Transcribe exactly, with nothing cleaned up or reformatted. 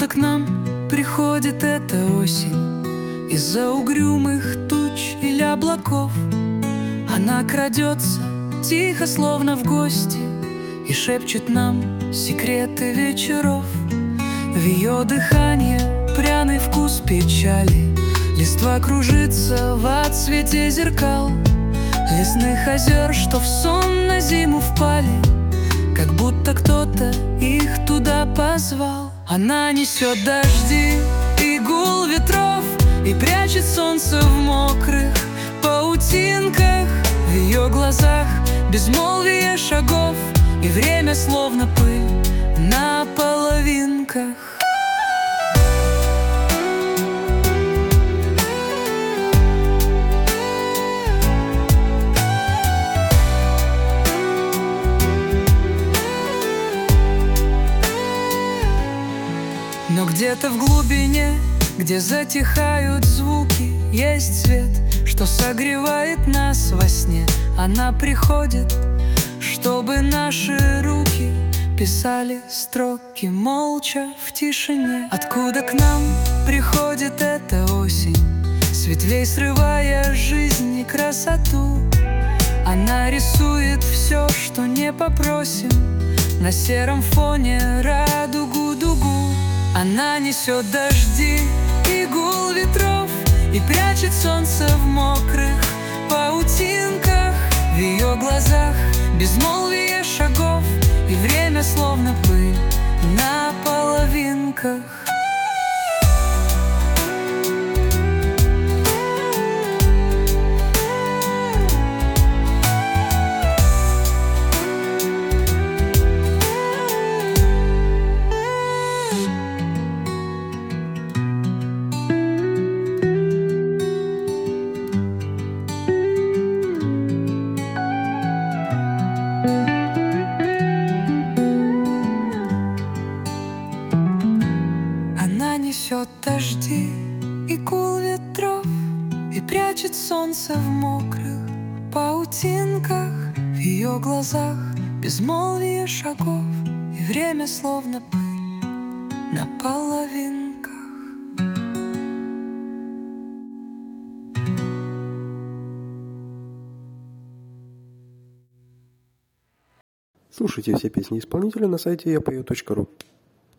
к нам приходит эта осень из-за угрюмых туч или облаков. Она крадется тихо, словно в гости, и шепчет нам секреты вечеров. В ее дыхании пряный вкус печали, листва кружится в отсвете зеркал лесных озер, что в сон на зиму впали, как будто кто-то их туда позвал. Она несет дожди и гул ветров и прячет солнце в мокрых паутинках. В ее глазах безмолвие шагов, и время словно пыль на половинках. Но где-то в глубине, где затихают звуки, есть свет, что согревает нас во сне. Она приходит, чтобы наши руки писали строки молча в тишине. Откуда к нам приходит эта осень, с ветвей срывая жизнь и красоту? Она рисует все, что не попросим, на сером фоне радугу-дугу. Она несет дожди и гул ветров и прячет солнце в мокрых паутинках. В ее глазах безмолвие шагов, и время словно пыль на половинках. Несет дожди и гул ветров и прячет солнце в мокрых паутинках. В ее глазах безмолвие шагов, и время словно пыль на половинках. Слушайте все песни исполнителя на сайте я пою точка ру.